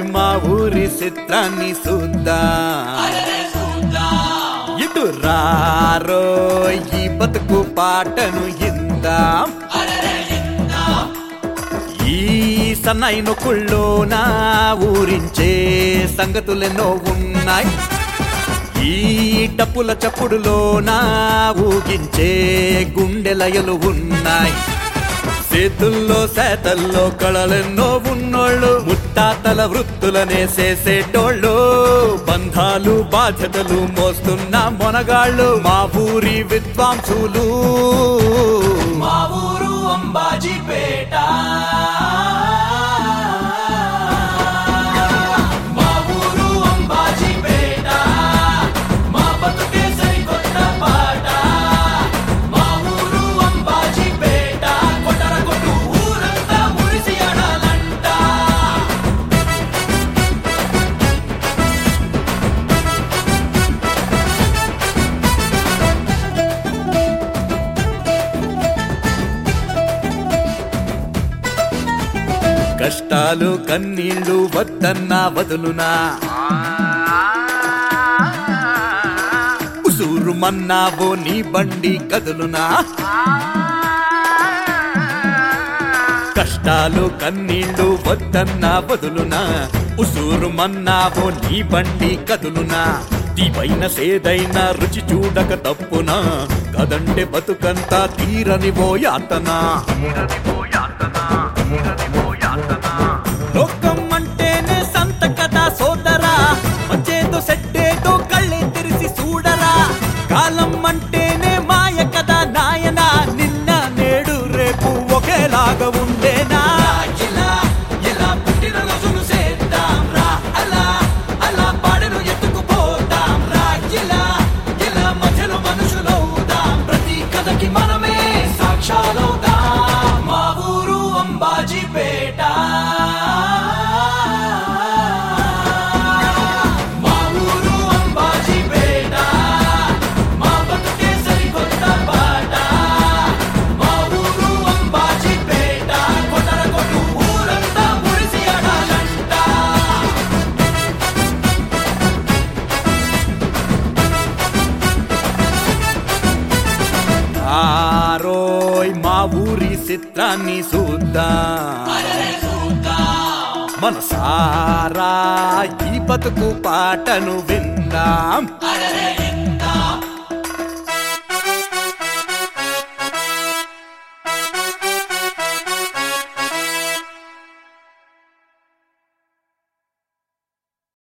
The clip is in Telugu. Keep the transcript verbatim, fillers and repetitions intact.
మా ఊరి చిత్రాన్ని చూద్దాం. ఇటు రారో ఈ బతుకు పాటను ఇందాం. ఈ సన్నాయి నొక్కుల్లోన ఊరించే సంగతులెన్నో ఉన్నాయి. ఈ టప్పుల చప్పుడులోన ఊగించే గుండెలయలు ఉన్నాయి. చేతుల్లో సేతల్లో కళలెన్నో ఉన్నోళ్ళు, ముత్తాతల వృత్తులనే చేసేటోళ్ళు, బంధాలు బాధ్యతలు మోస్తున్న మొనగాళ్ళు మా ఊరి విద్వాంసులు. మా ఊరు అంబాజీపేట, మా ఊరు అంబాజీపేట, మా బతుకే సరికొత్త పాట. మా ఊరు అంబాజీపేట, కొట్టర కొట్టు ఊరంతా మురిసి ఆడాలంట. కష్టాలు కన్నీళ్లు వద్దన్నా వదులునా, ఉసూరు మన్నావో నీ బండి కదులునా. కష్టాలు కన్నీళ్లు వద్దన్నా వదులునా, ఉసూరు మన్నావో నీ బండి కదులునా. తీపైన సేదైన రుచి చూడక తప్పునా, కదంటే బతుకంతా తీరని పోయాతనా. లోకం అంటేనే సంత కదా సోదరా, వచ్చేదో సెట్టేదో కళ్ళే తెరిసి చూడరా. కాలం అంటేనే మాయ కదా నాయనా, నిన్న నేడు రేపు ఒకేలాగా ఉండేనా. ఇలా ఇలా పుట్టిన రోజును చేద్దాం రా, అలా అలా పాడను ఎత్తుకుపోతాం రా. ఇలా ఇలా మధ్యలో మనుషులవుదాం, ప్రతి కథకి మనమే సాక్ష్యాలవుదాం. మా ఊరు అంబాజీపేట, మా ఊరు అంబాజీపేట, మా బతుకే సరికొత్త పాట. మా ఊరు అంబాజీపేట, కొట్టర కొట్టు ఊరంతా మురిసి ఆడాలంట. ఆరోయ్ మా ఊరి చిత్రాన్ని చూద్దాం. మనసారా ఈ బతుకు పాటను విందాం.